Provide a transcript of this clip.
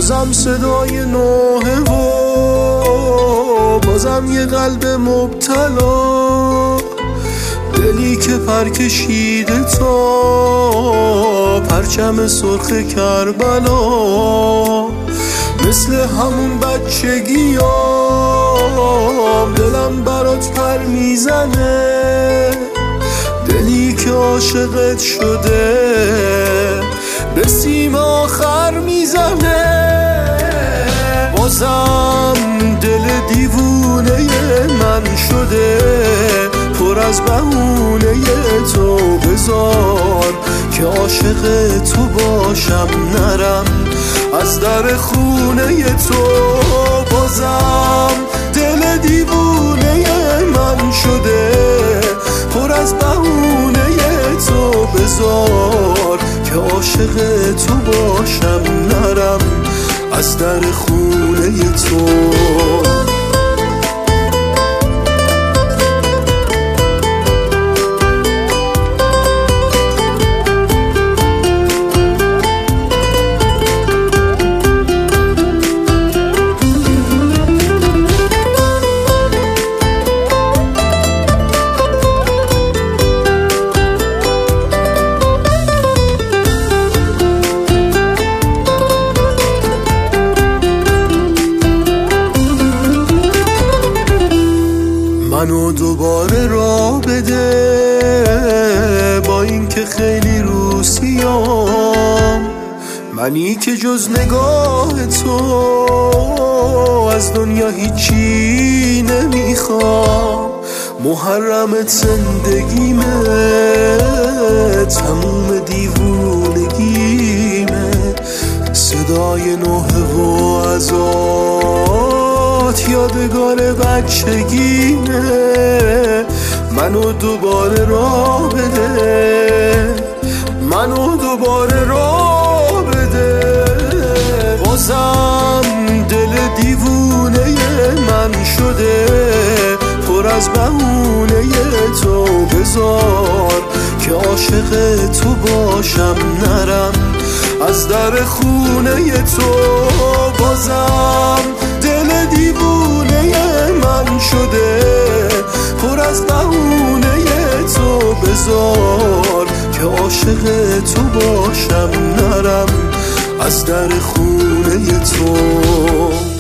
بازم صدای نوحه و بازم یه قلب مبتلا، دلی که پر کشیده تا پرچم سرخ کربلا، مثل همون بچگیام دلم برات پر میزنه، دلی که عاشقت شده به سیم آخر میزنه. بازم دل دیوونه من شده پر از بهونه تو، بذار که عاشق تو باشم نرم از در خونه تو. بازم دل دیوونه من شده پر از بهونه تو، بذار که عاشق تو باشم نرم از در خونه تو. منو دوباره راه بده با اینکه خیلی روسیام، منی که جز نگاه تو از دنیا هیچی نمیخوام. محرمت زندگیمه، تموم دیوونگیمه، صدای نوحه و ازات یادگار بچگیمه. منو دوباره راه بده، منو دوباره راه بده. بازم دل دیوونه من شده پر از بهونه تو، بذار که عاشق تو باشم نرم از در خونه تو. بازم دل دیوونه من شده پر از بهونه تو، بذار که عاشق تو باشم نرم از در خونه تو.